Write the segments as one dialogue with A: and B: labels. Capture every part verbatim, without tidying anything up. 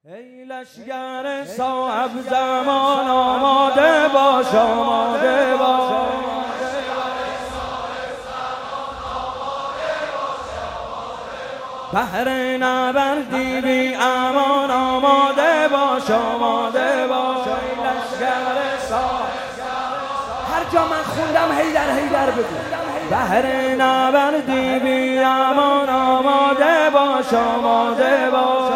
A: ای لشگر صاحب زمان آماده باش، آماده باش. بهر نبردی بی امان آماده باش، آماده باش. ای لشگر صاحب،
B: هر جا من خوندم هیدر هیدر بگو.
A: بهر نبردی بی امان آماده باش، آماده باش.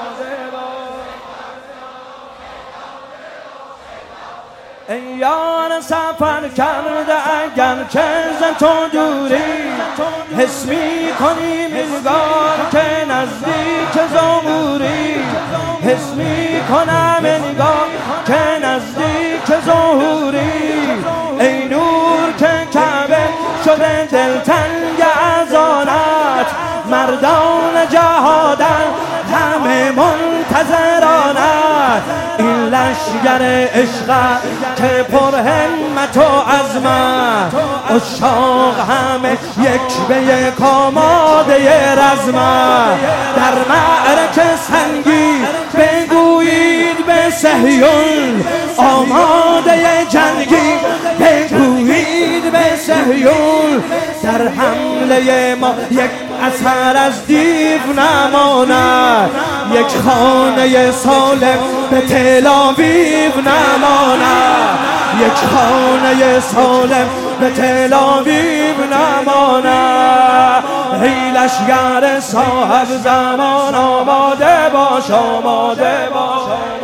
A: ای یار سفر کرده اگر که ز تو دوری، حس می کنی انگار که نزدیک ظهوری، حس می کنم انگار که نزدیک ظهوری. ای نور که کعبه شده دلتنگ از آنت، مردان جهادن همه منتظرانت. این لشگر عشق که پر همت و عزمت، عشاق همه یک به یک آماده رزمت. در معرکه سنگی بگویید به صهیون، آماده جنگی بگویید به صهیون. در حمله ما یک اثر از دیو نماند، یک خانه سالم به تل آویو نماند، یک خانه سالم به تل آویو نماند. ای لشگر صاحب زمان آماده باش، آماده باش.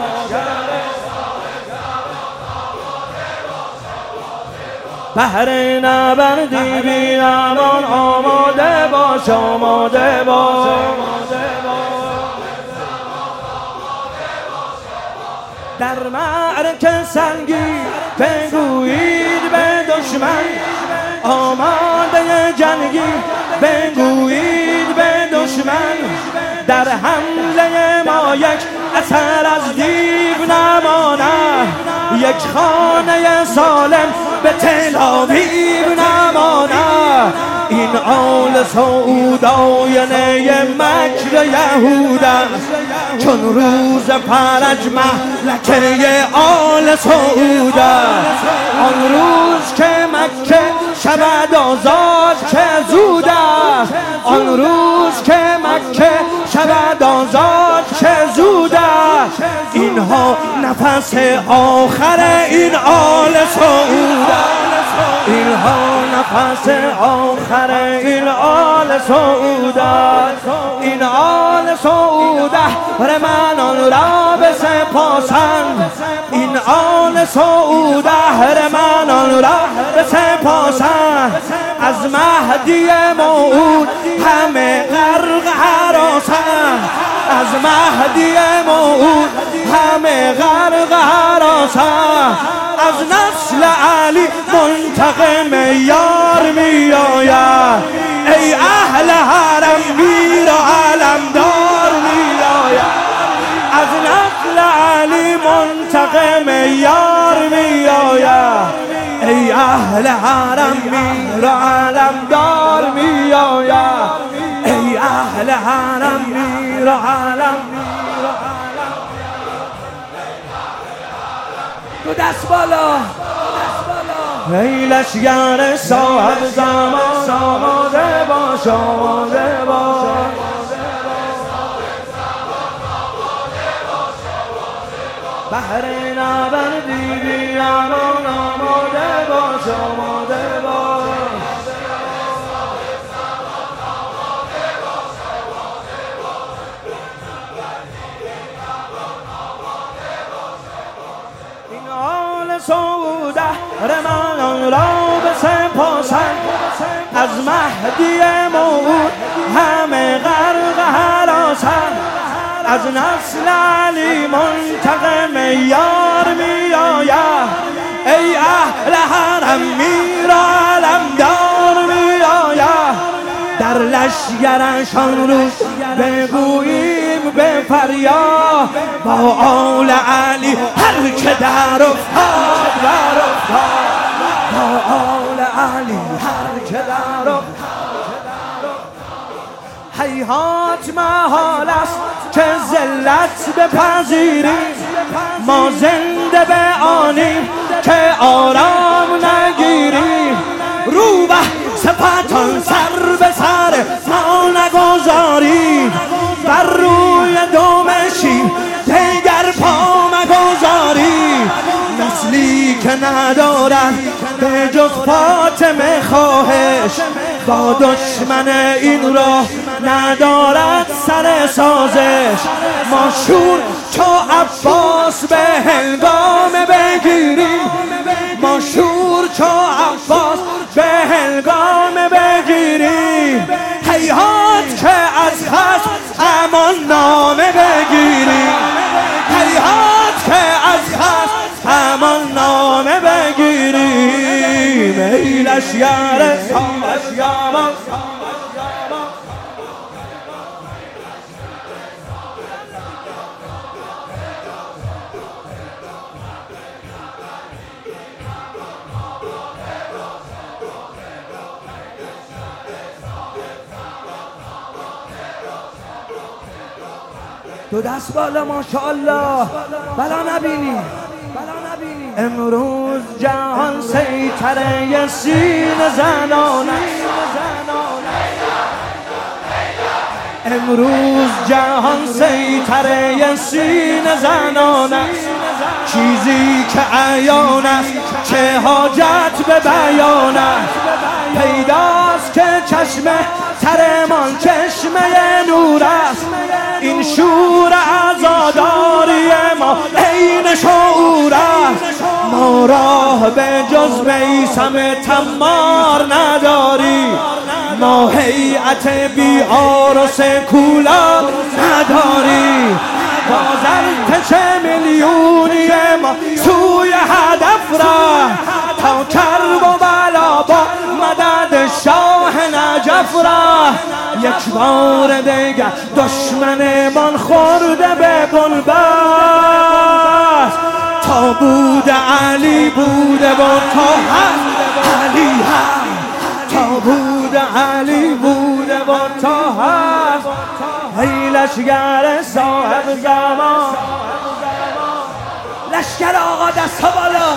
A: بهر نبردی بی امان آماده باش، آماده باش. در معرکه سنگی بگویید به دشمن، آماده جنگی بگویید به دشمن. در حمله ما یک اثر از دیو نماند، یک خانه سالم به تل آویو نماند. این آل سعود آینه مکر یهود است، چون روز فرج مهلکه آل سعود است. آن روز که مکه شود آزاد چه زود است، آن روز که مکه شود آزاد چه زود است. اینها نفس آخر این آل سعود است، اینها نفس آخر این آل سعود است. این آل سعود اهرمنان را بسپاسند، این آل سعود اهرمنان را بسپاسند. از مهدی موعود همه غرق هراسند، از مهدی موعود همه غرق هراسند. از نسل علی منتقم یار می آید، ای اهل حرم میر و علمدار می آید. از نسل علی منتقم یار می آید، ای اهل حرم میر و علمدار می آید. ای اهل حرم میر و علم.
B: تو دست بالا.
A: ای لشگر صاحب زمان آماده باش، آماده باش. بهر نبردی بی امان آماده باش، آماده باش. این آل سعود اهرمنان را بسپاسند، از مهدی موعود همه غرق هراسند. از نسل علی منتقم یار می آید، ای اهل حرم میر و علمدار می آید. در لشگرشان روز بگوییم به فریاد، با آل علی هر که در افتاد در افتاد. با آل علی هر که در افتاد هیهات محال است که ذلت بپذیریم، ما زنده به آنیم که آرام نگیریم. رو به سپهتان سر به سر ما نگذاریم، بر روی دم شیر دیگر پا مگذاریم. نسلی که ندارد به جز فاطمه خواهش، با دشمن این راه ندارد سر سازش. ما شور چو عباس به هنگام بگیریم، ما شور چو عباس به هنگام بگیریم. هیهات که از خصم امان نامه بگیریم، هیهات که از خصم امان نامه بگیریم. ای لشگر سامسیامان
B: دو دست بالا ماشاءالله، بلا نبینی
A: امروز جهان سیطره سینه زنان است، امروز جهان سیطره سینه زنان است. چیزی که عیان است چه حاجت به بیان است. پیداست که چشم ترمان چشمه نور است، این شور عزاداری ما عین شعور است. ما راه به جز میثم تمار نداریم، ما هیئت بی عارض کولا نداریم. باز ارتش میلیونی ما سوی هدف را، تا کرب و بلا با مدد شاه نجف را. یک بار دیگر دشمنمان خورده به بنبست، تا بود علی بوده و تا هست علی هست، تا بود علی بوده و تا هست. ای لشگر صاحب زمان،
B: لشگر آقا دست ها بالا.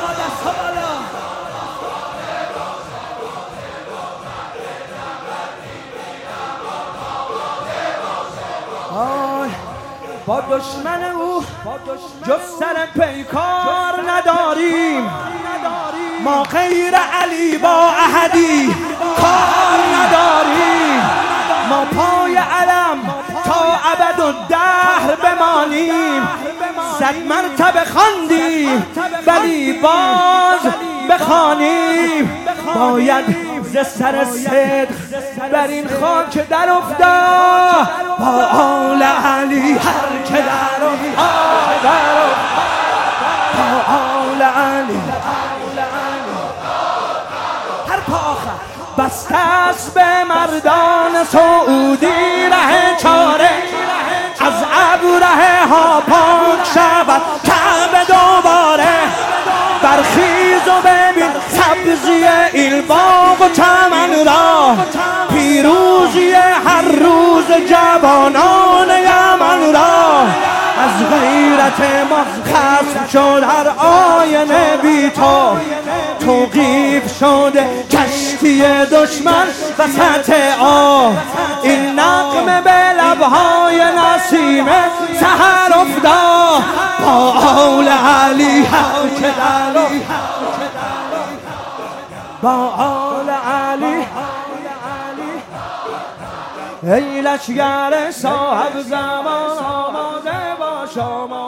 A: با دشمن او جز سر پیکار نداریم، ما غیر علی با احدی کار نداریم. ما پای علم تا ابد و دهر بمانیم، صد مرتبه خواندیم ولی باز بخوانیم. باید ز سر صدق بر این خاک در افتاد، با آل علی هر که در افتاد، با آل علی هر پا آخر. بسته است به مردان سعودی ره چاره، از ابره ها پاک شود کعبه دوباره. برخیز و ببین سبزی این باغ و چمن را، پیروزی هر روز جوانان یمن را. از غیرت ما خصم شد هر آینه بی تو، توقیف شده کشتی دشمن وسط آب. این نغمه به لبهای نسیم سحر افتاد، با آل علی هر که در با آل علی. ای لشگر صاحب زمان آماده باش.